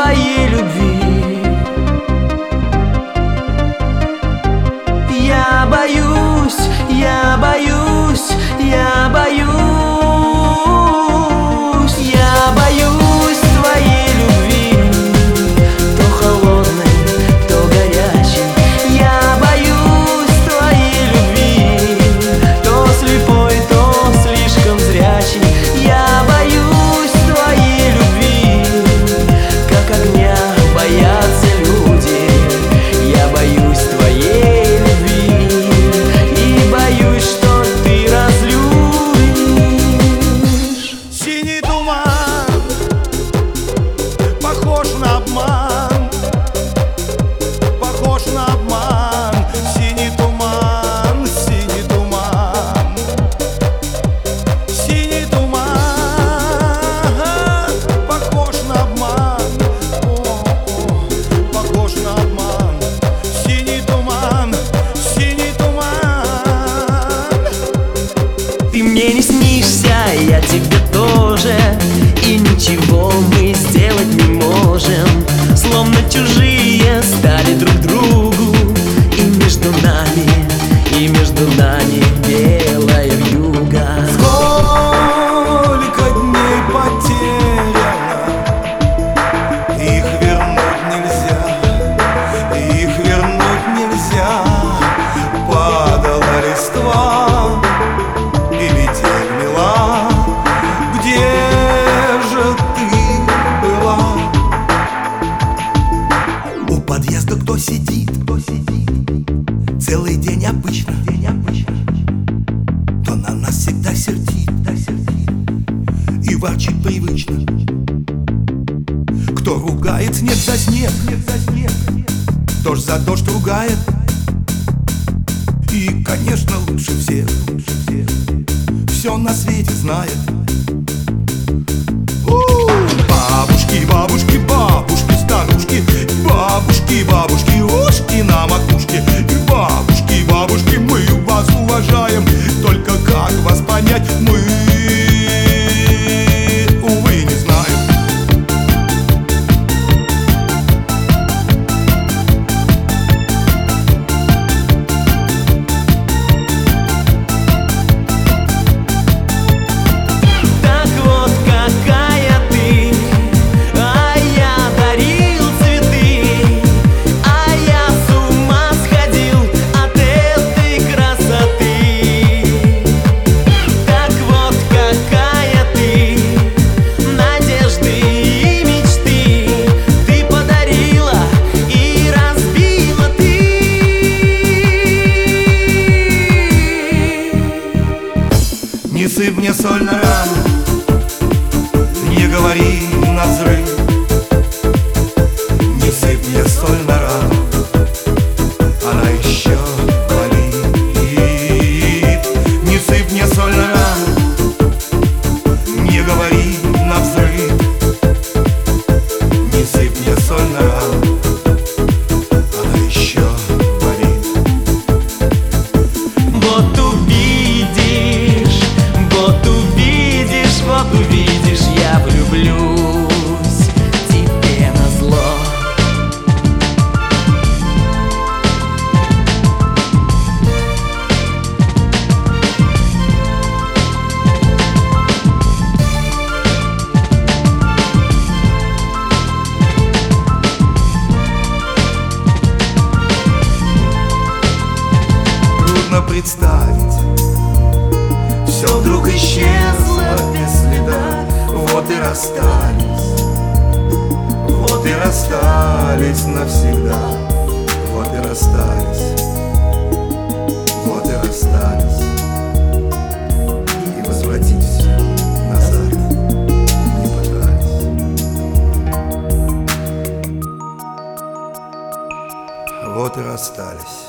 твоей любви. Я боюсь, я боюсь, я боюсь, я боюсь твоей любви, то холодной, то горячей. Я боюсь твоей любви, то слепой, то слишком зрячей. Я боюсь твоей любви, как огня боятся люди. Я боюсь твоей любви и боюсь, что ты разлюбишь. Синий туман похож на обман, похож на обман. Синий туман, синий туман, синий туман похож на обман, похож на обман. Синий туман, синий туман. Ты мне не снишься, я тебе тоже, и ничего мы сделать не можем. Словно чужие стали друг другу, и между нами белая вьюга. Сколько дней потеряно, их вернуть нельзя, их вернуть нельзя. Падала листва и метель мела. Где же ты была? У подъезда кто сидит? Целый день обычно, то на нас всегда сердит и ворчит привычно. Кто ругает снег за снег, дождь за дождь ругает. И, конечно, лучше всех все на свете знает. Бабушки, бабушки, бабушки, старушки, бабушки, бабушки, ушки на макушке. Бабушки, бабушки, мы вас уважаем, только как вас понять мы, увы, не знаем. Так вот какая ты, а я дарил цветы, а я с ума сходил от этой красоты. Так вот какая ты, надежды и мечты ты подарила и разбила ты. Не сыпь мне соль на рану, не говори навзрыд. Не сыпь мне соль на рану, она еще болит. Не сыпь мне соль на рану, не говори навзрыд. Не сыпь мне соль на рану, она еще болит. Вот увидишь, вот увидишь, вот увидишь, я влюблюсь тебе назло. Трудно представить, все вдруг исчезло без следа. Вот и расстались, вот и расстались навсегда. Вот и расстались, вот и расстались. И возвратить все назад не пытались. Вот и расстались.